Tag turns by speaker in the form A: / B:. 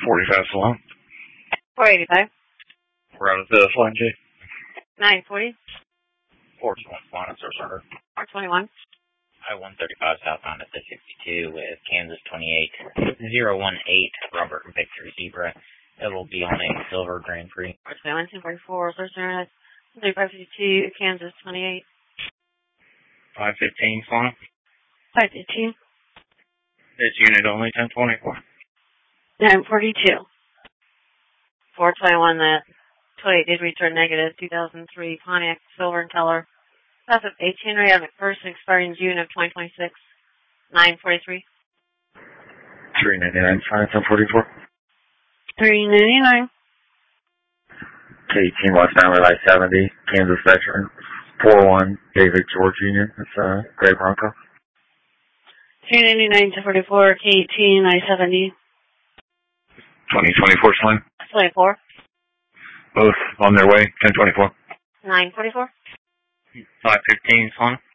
A: 45 Salon.
B: 485.
A: We're out of the Flying J.
B: 940.
C: 421 Salon, it's our
B: 421.
C: I-135 southbound at the 62 with Kansas 28 018 Robert Victor Zebra. It will be on a silver Grand Prix.
B: 1944, Thursday, 3552, Kansas 28.
A: 515 Salon.
B: 515.
A: It's unit only 1024.
B: 942. 421, the 28 did return negative, 2003 Pontiac silver in color. That's of 18 Ray on McPherson, expiring June of 2026. 943.
A: 399 Science 1044.
B: 399.
A: K18 westbound Relay 70, Kansas Veteran. 41 David George Union. It's Gray Bronco.
B: 399 to 44, K18, I-70.
A: 2024 Slam.
B: 24.
A: Both on their way, 1024.
B: 944.
A: 515 Slam.